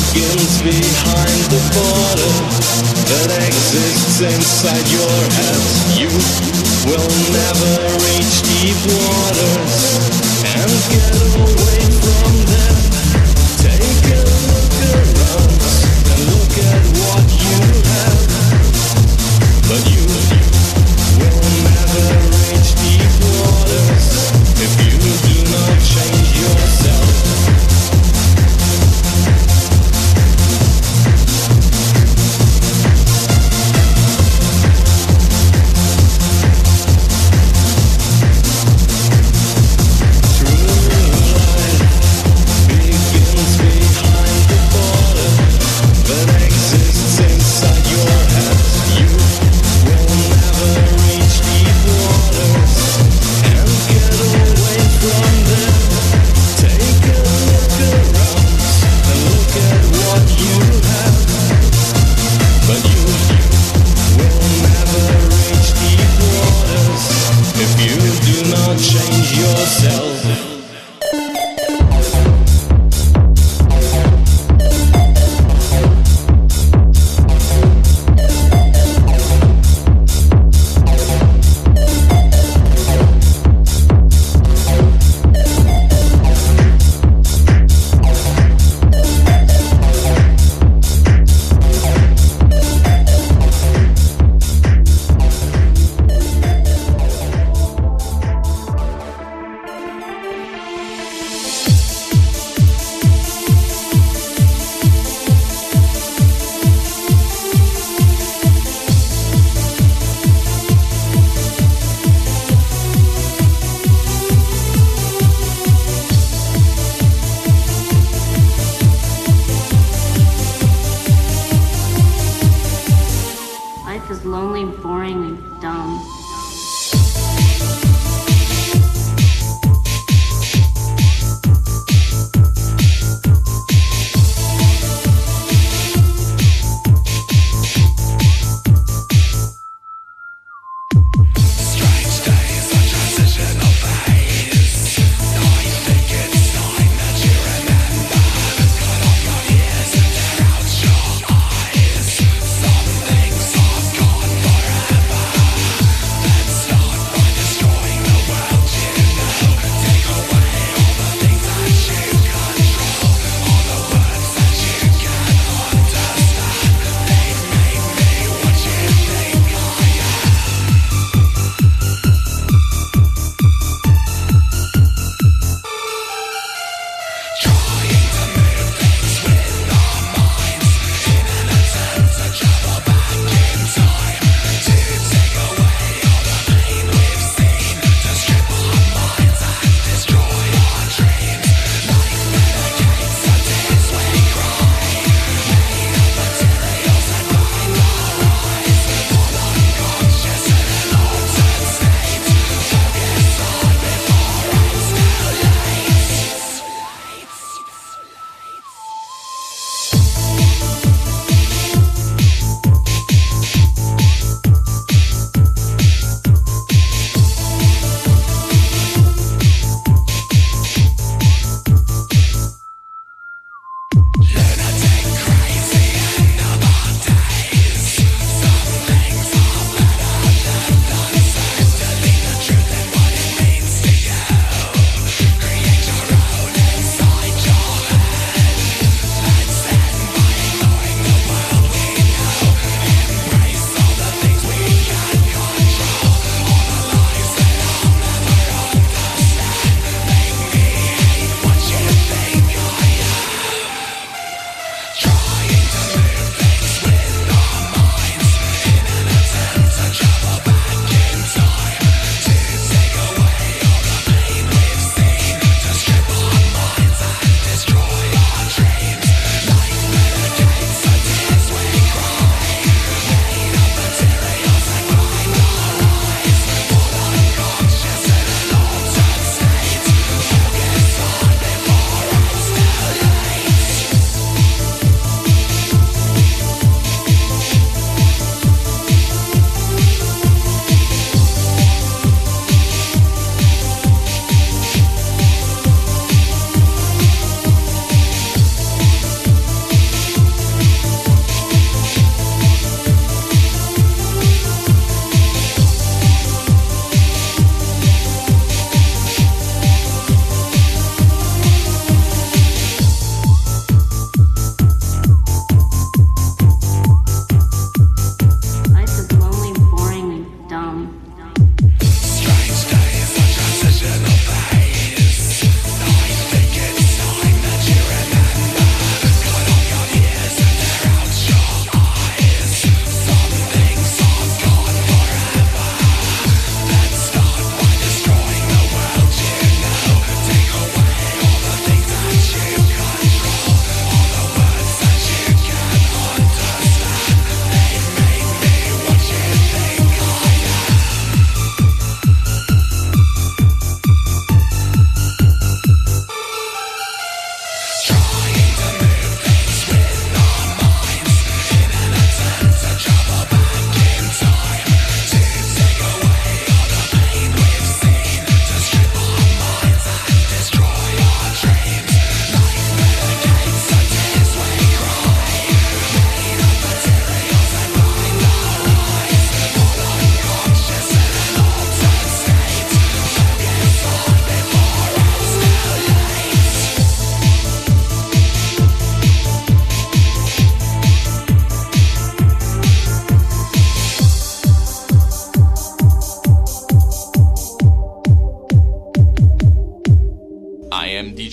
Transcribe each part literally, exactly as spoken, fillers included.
begins behind the border that exists inside your head. You will never reach deep waters and get away from them. Take a look around and look at what you have, but you will never reach deep waters if you do not change yourself. Change yourself.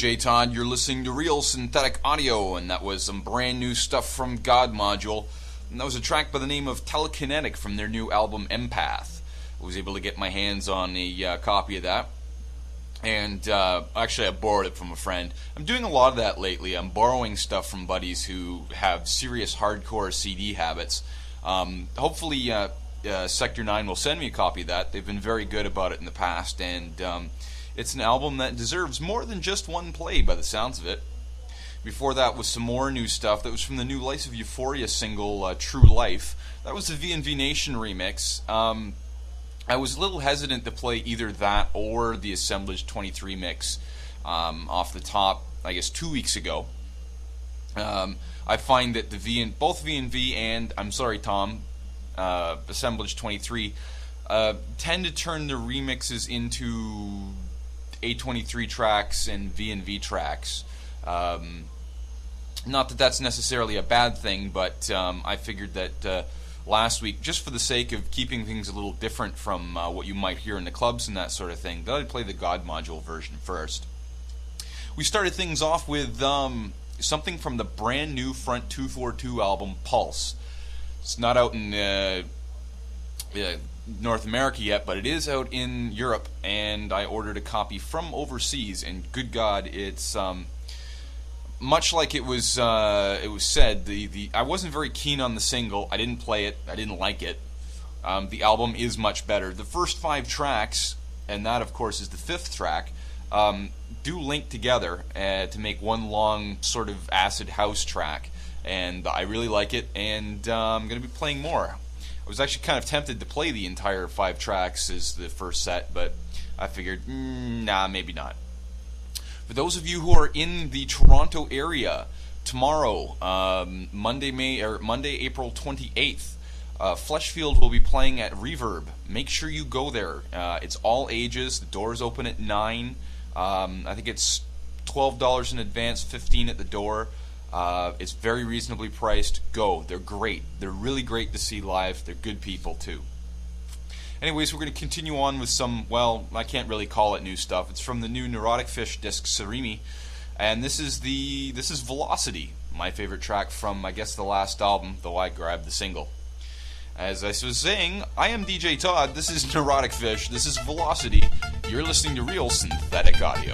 J Todd. You're listening to Real Synthetic Audio, and that was some brand new stuff from God Module. And that was a track by the name of Telekinetic from their new album Empath. I was able to get my hands on a uh, copy of that. And uh, actually, I borrowed it from a friend. I'm doing a lot of that lately. I'm borrowing stuff from buddies who have serious hardcore C D habits. Um, hopefully, uh, uh, Sector nine will send me a copy of that. They've been very good about it in the past, and um, it's an album that deserves more than just one play by the sounds of it. Before that was some more new stuff that was from the new Life of Euphoria single, uh, True Life. That was the V and V Nation remix. Um, I was a little hesitant to play either that or the Assemblage twenty-three mix um, off the top, I guess, two weeks ago. Um, I find that the V and both V and V and, I'm sorry, Tom, uh, Assemblage twenty-three uh, tend to turn the remixes into A twenty-three tracks and V and V tracks. Um, not that that's necessarily a bad thing, but um, I figured that uh, last week, just for the sake of keeping things a little different from uh, what you might hear in the clubs and that sort of thing, that I'd play the God Module version first. We started things off with um, something from the brand new Front two forty-two album, Pulse. It's not out in uh, uh, North America yet, but it is out in Europe, and I ordered a copy from overseas, and good God, it's... Um, Much like it was uh, it was said, the, the I wasn't very keen on the single. I didn't play it. I didn't like it. Um, the album is much better. The first five tracks, and that, of course, is the fifth track, um, do link together uh, to make one long sort of acid house track. And I really like it, and uh, I'm going to be playing more. I was actually kind of tempted to play the entire five tracks as the first set, but I figured, mm, nah, maybe not. For those of you who are in the Toronto area, tomorrow, um, Monday, May or Monday, April twenty-eighth, uh, Fleshfield will be playing at Reverb. Make sure you go there. Uh, it's all ages. The doors open at nine. Um, I think it's twelve dollars in advance, fifteen dollars at the door. Uh, it's very reasonably priced. Go. They're great. They're really great to see live. They're good people too. Anyways, we're going to continue on with some, well, I can't really call it new stuff. It's from the new Neurotic Fish disc, Sarimi, and this is the this is Velocity, my favorite track from, I guess, the last album, though I grabbed the single. As I was saying, I am D J Todd, this is Neurotic Fish, this is Velocity, you're listening to Real Synthetic Audio.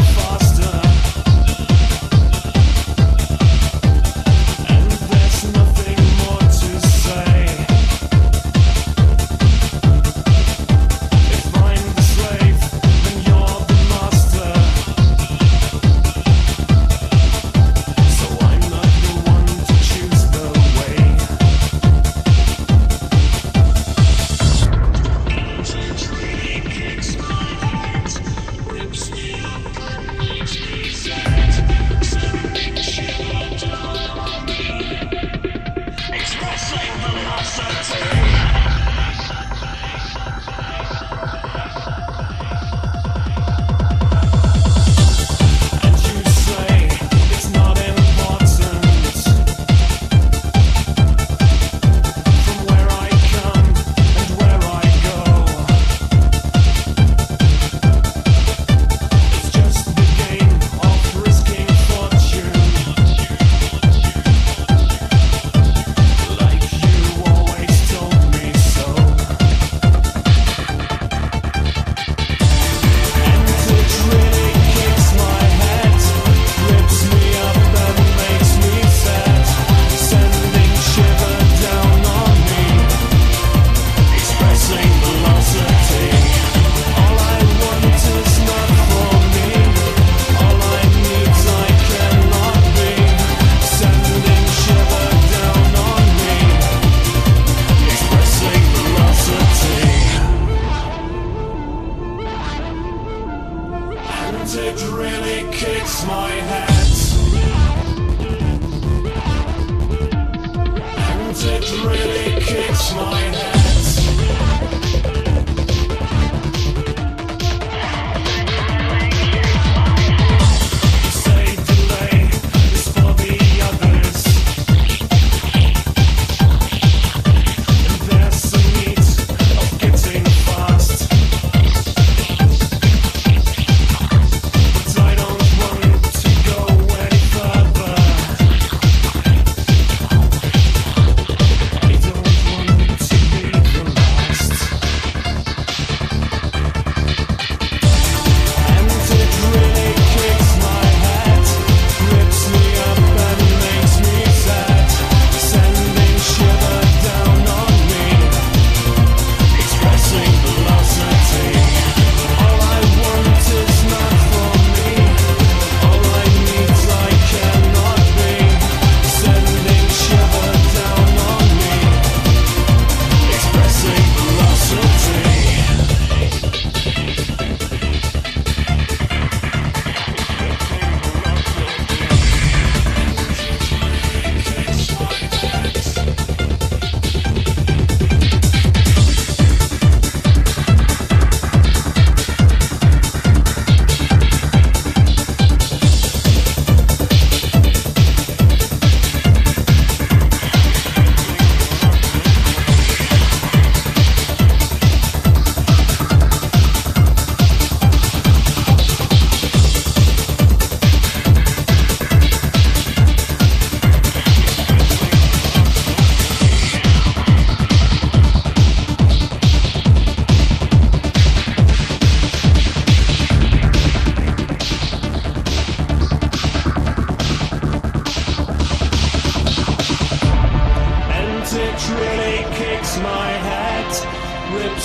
Nothing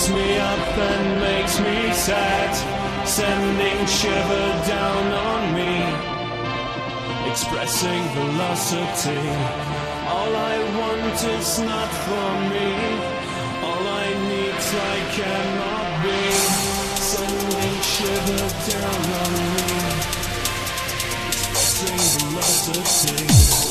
lifts me up and makes me sad, sending shiver down on me, expressing velocity. All I want is not for me, all I need's I cannot be, sending shiver down on me, expressing velocity.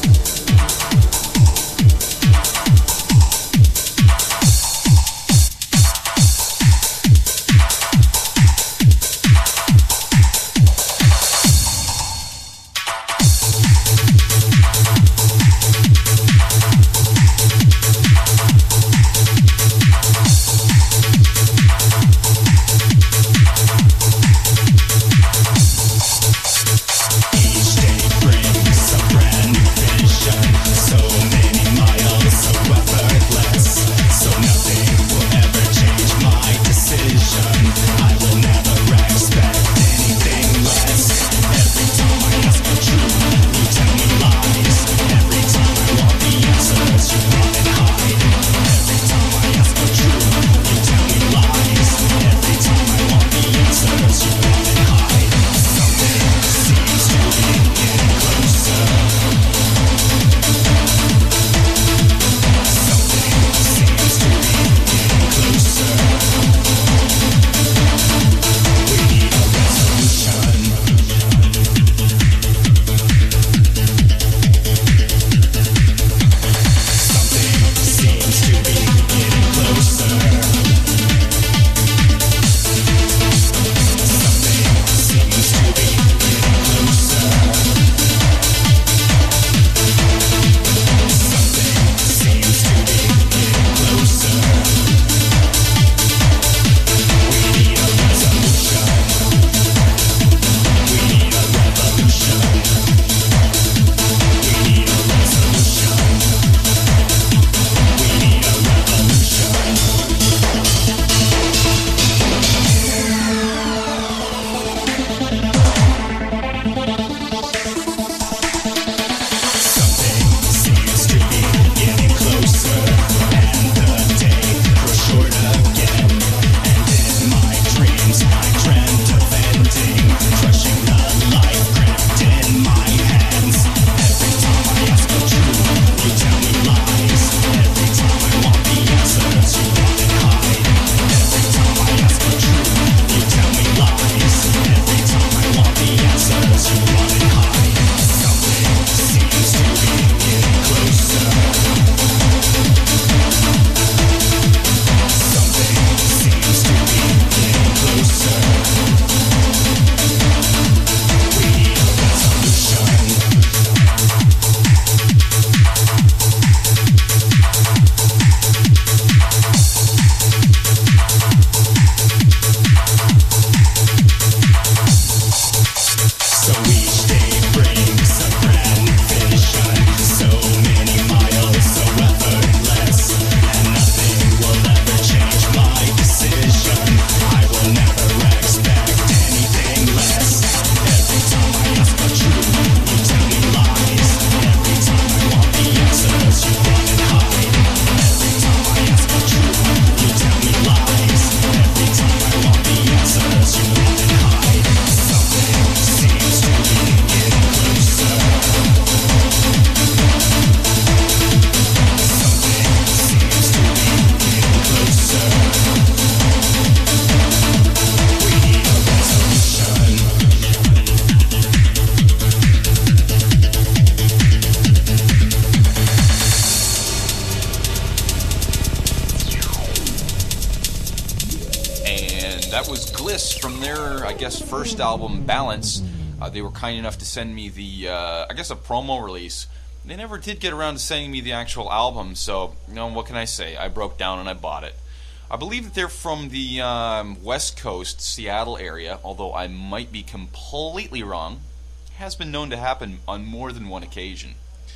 First album, Balance. Uh, they were kind enough to send me the, uh, I guess, a promo release. They never did get around to sending me the actual album, so, you know, what can I say? I broke down and I bought it. I believe that they're from the um, West Coast, Seattle area, although I might be completely wrong. It has been known to happen on more than one occasion.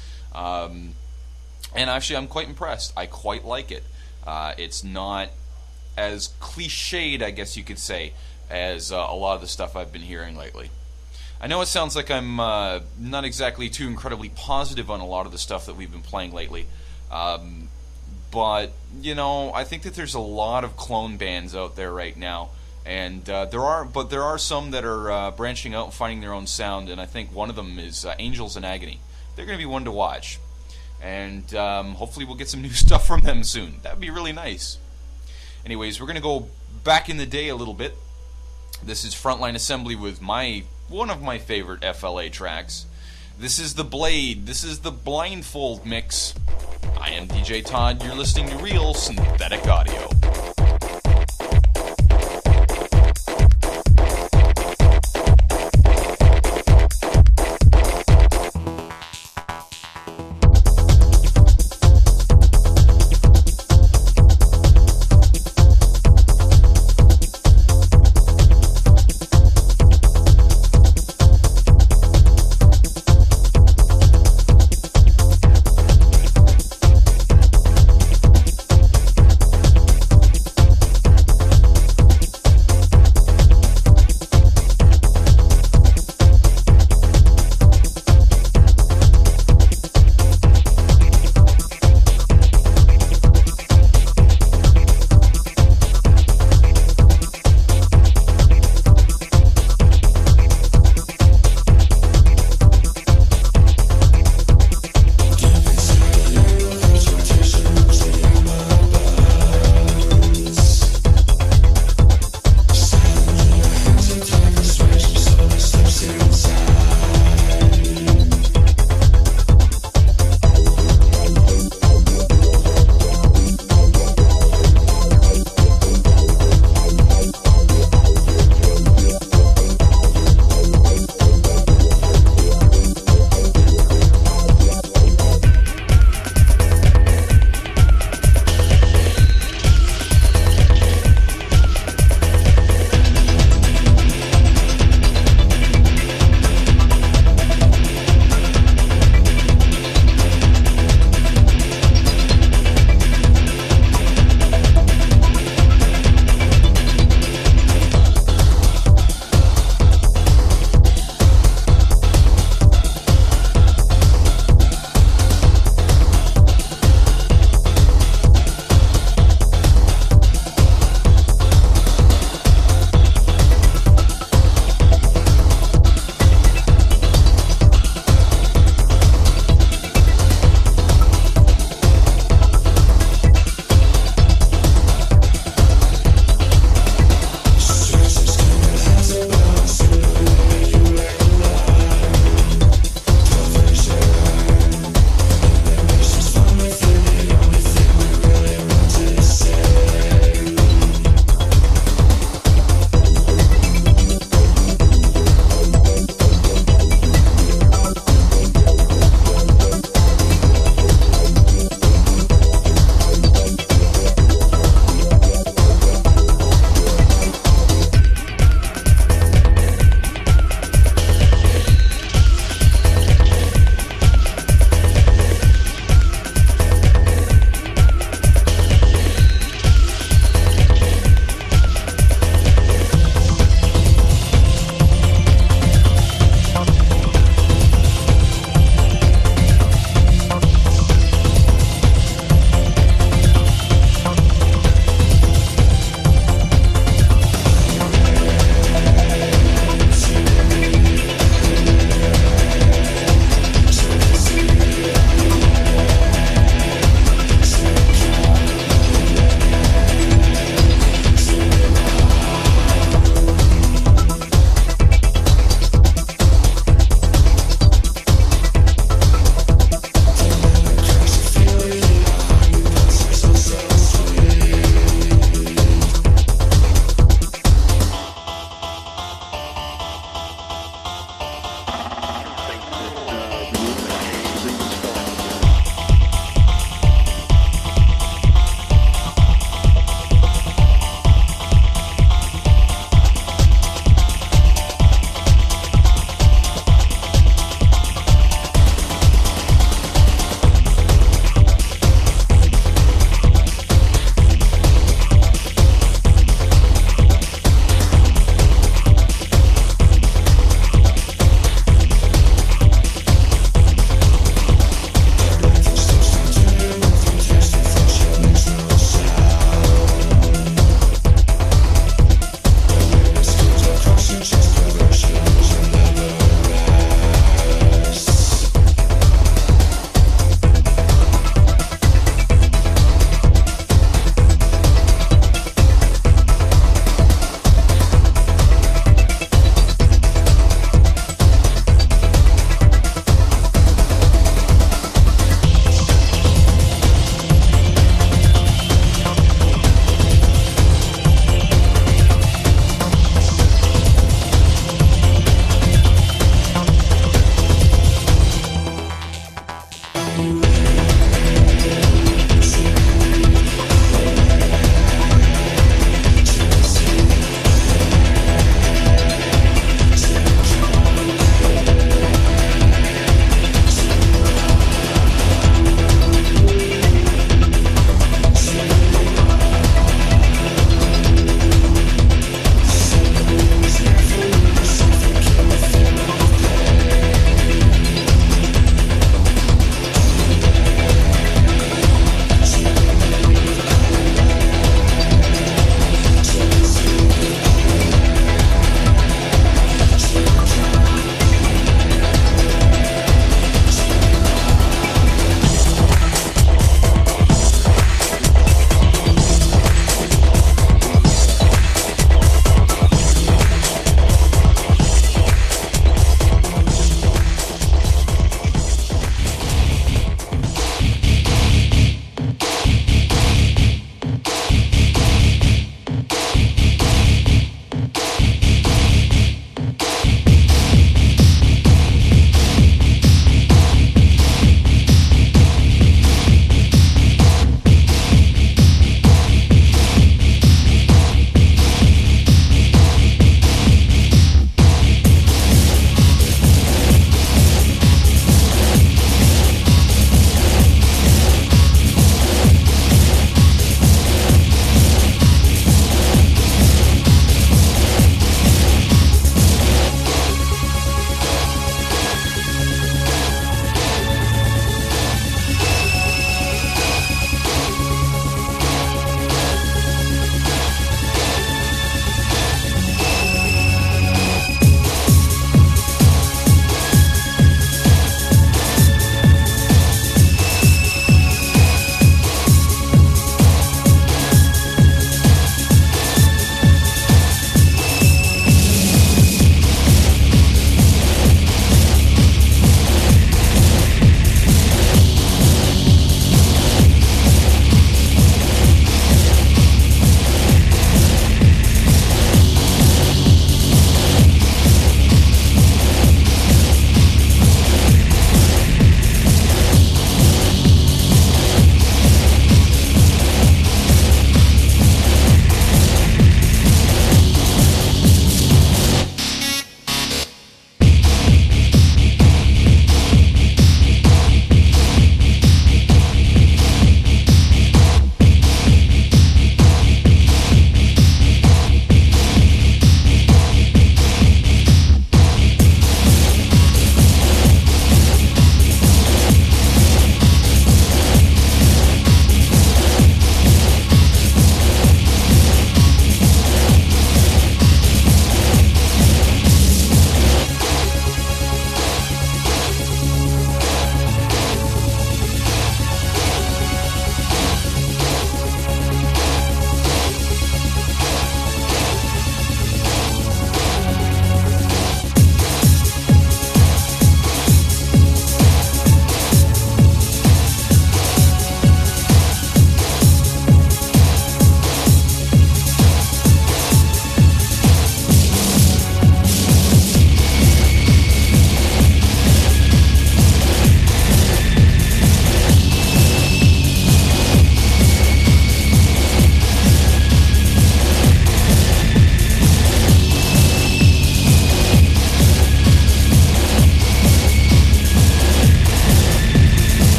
Um, and actually, I'm quite impressed. I quite like it. Uh, it's not as cliched, I guess you could say, as uh, a lot of the stuff I've been hearing lately. I know it sounds like I'm uh, not exactly too incredibly positive on a lot of the stuff that we've been playing lately, um, but, you know, I think that there's a lot of clone bands out there right now. And uh, there are, but there are some that are uh, branching out and finding their own sound, and I think one of them is uh, Angels in Agony. They're going to be one to watch. And um, hopefully we'll get some new stuff from them soon. That would be really nice. Anyways, we're going to go back in the day a little bit. This is Frontline Assembly with my one of my favorite F L A tracks. This is The Blade. This is the Blindfold mix. I am D J Todd. You're listening to Real Synthetic Audio.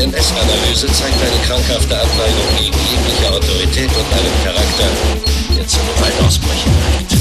D N S-Analyse zeigt eine krankhafte Abneigung gegen jegliche Autorität und einen Charakter, der zur Gewalt ausbrechen neigt.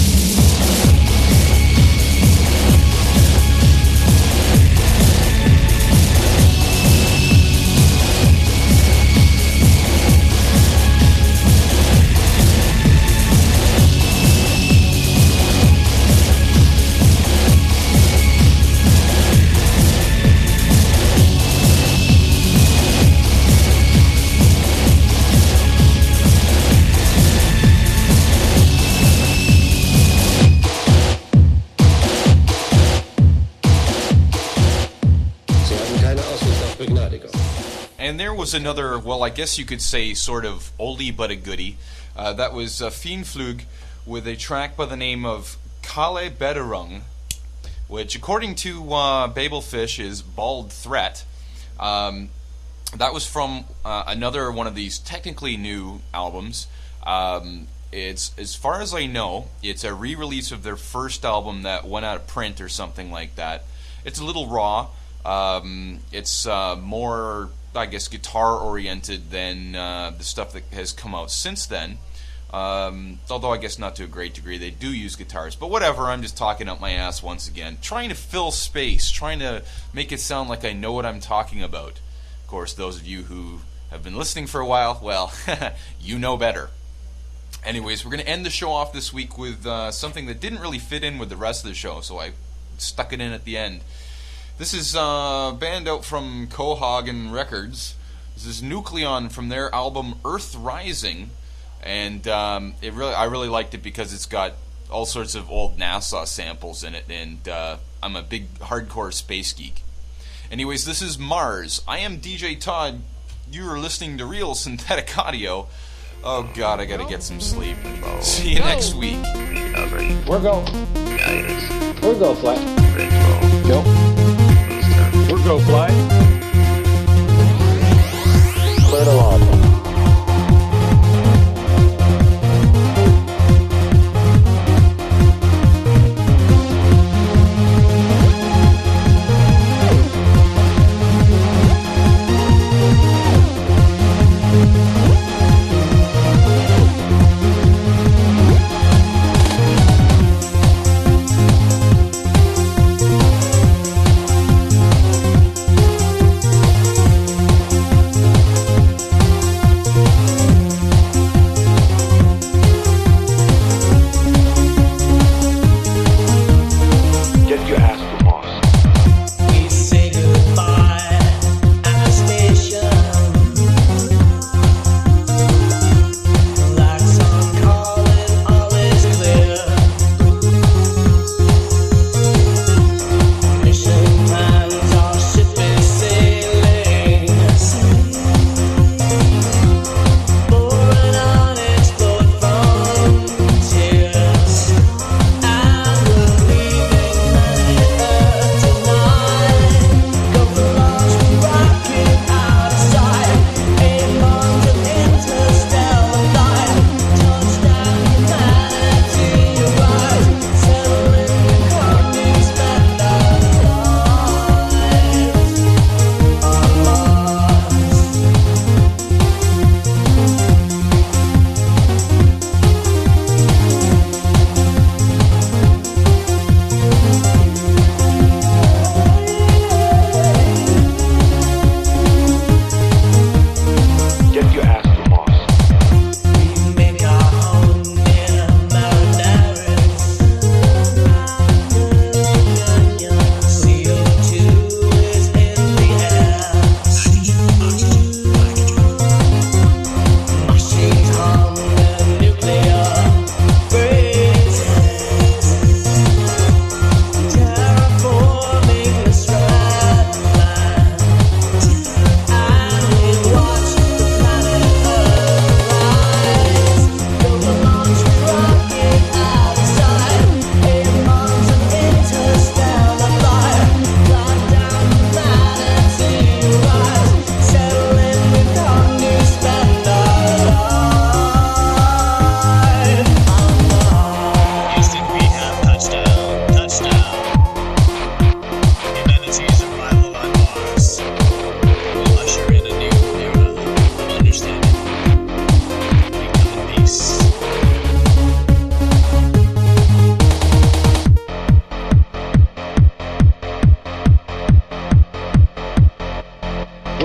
And there was another, well, I guess you could say sort of oldie but a goodie. Uh, that was uh, Fiendflug with a track by the name of Kalle Bederung, which, according to uh, Babelfish, is Bald Threat. Um, that was from uh, another one of these technically new albums. Um, it's, as far as I know, it's a re-release of their first album that went out of print or something like that. It's a little raw. Um, it's uh, more, I guess, guitar-oriented than uh, the stuff that has come out since then. Um, although I guess not to a great degree. They do use guitars. But whatever, I'm just talking up my ass once again. Trying to fill space. Trying to make it sound like I know what I'm talking about. Of course, those of you who have been listening for a while, well, you know better. Anyways, we're going to end the show off this week with uh, something that didn't really fit in with the rest of the show, so I stuck it in at the end. This is a band out from Cohagen Records. This is Nucleon from their album Earth Rising, and um, it really, I really liked it because it's got all sorts of old NASA samples in it, and uh, I'm a big hardcore space geek. Anyways, this is Mars. I am D J Todd. You are listening to Real Synthetic Audio. Oh God, I gotta get some sleep. See you next week. We're go. We're go, Fly. Nope. We're go, Fly. Clear to launch.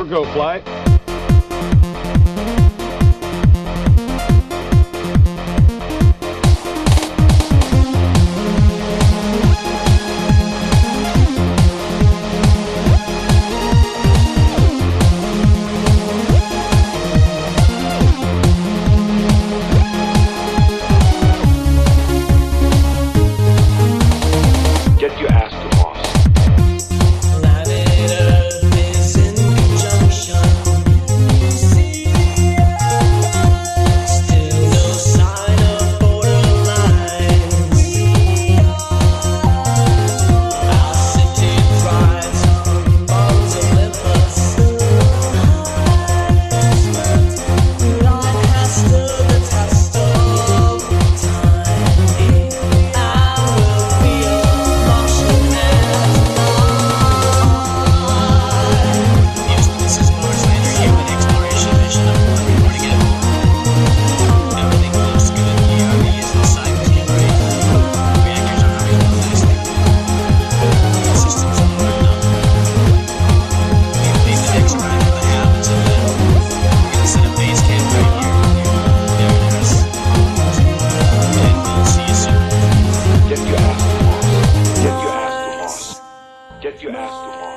go, flight. Get your ass to Moss. Planet Earth is in conjunction. Still no sign of borderlines. Our city thrives on Mount Olympus. God has stood the test of time. I will be a Martian man tonight. Houston, this is Mars Lander. You have an exploration mission. I'm reporting in. Everything looks good. E R V is in sight. Team ready. Reactors are humming along nicely. Systems are warming up. We leave the next ride for the hab until then. We're gonna set a base camp right here. There it is. And we'll see you soon. Get your ass to Moss. Get your ass to Moss. Get your ass to Moss.